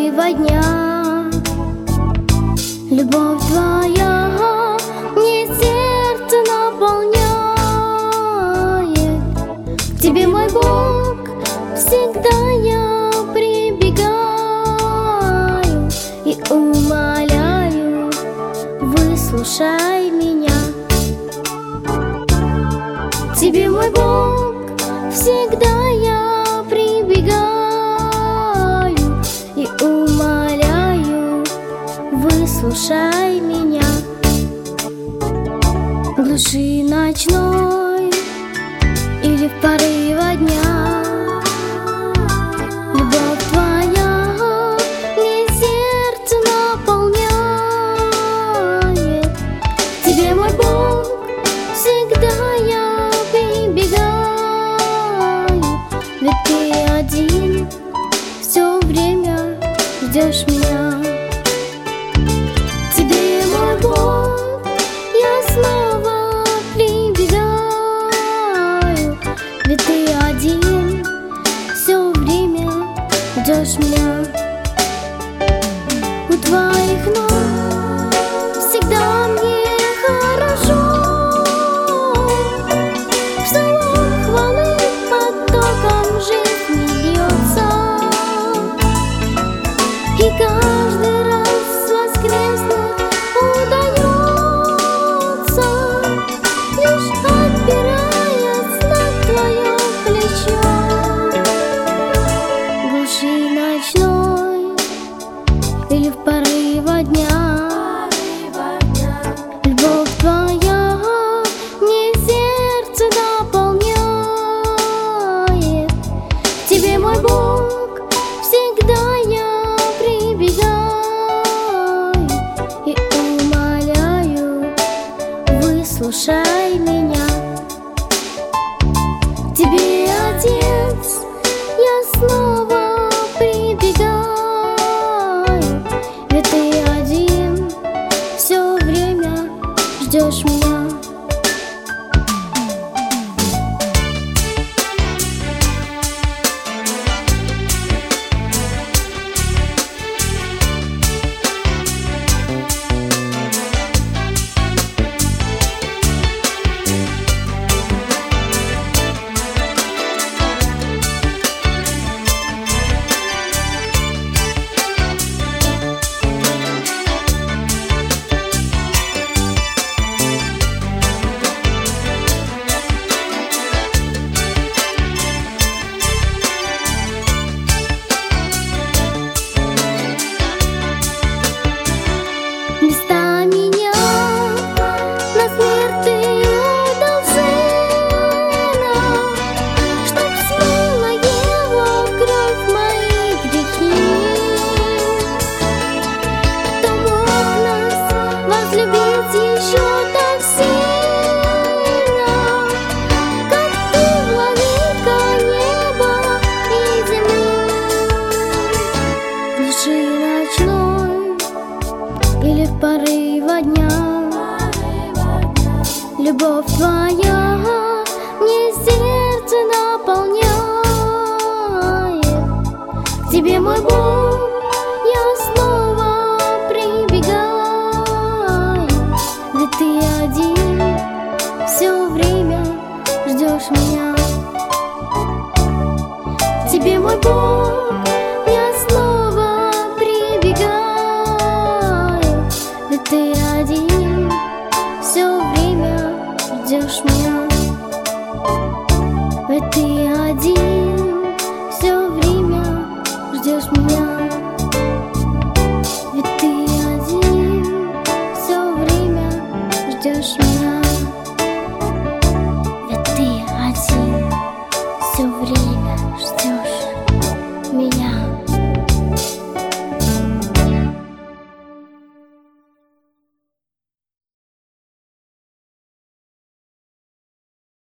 порыва дня. Любовь твоя мне сердце наполняет. К тебе, мой Бог, всегда я прибегаю и умоляю, выслушай меня. К тебе, мой Бог, всегда я прибегаю и умоляю, выслушай меня. В глуши ночной или в порыве дня любовь твоя мне сердце наполняет. К тебе, мой Бог, всегда я прибегаю, ведь ты один все время ждешь меня. К тебе, мой Бог, я снова прибегаю, ведь ты один все время ждешь меня. У твоих ног всегда мне хорошо, в псалом хвалы потоком жизни льется, и каждый раз воскреснуть удается, лишь опираясь на твое плечо. В глуши ночной или в порыве дня любовь твоя мне сердце наполняет. К тебе, мой Бог, всегда я прибегаю и умоляю, выслушай меня. К тебе, Отец, я снова прибегаю, ведь ты один все время ждешь меня. Вместо меня на смерть ты отдал сына, чтоб смыла его кровь мои грехи. Кто мог нас возлюбить еще так сильно, как ты, владыка неба и земли? В глуши ночной или в порыве дня любовь твоя мне сердце наполняет. К тебе, мой Бог,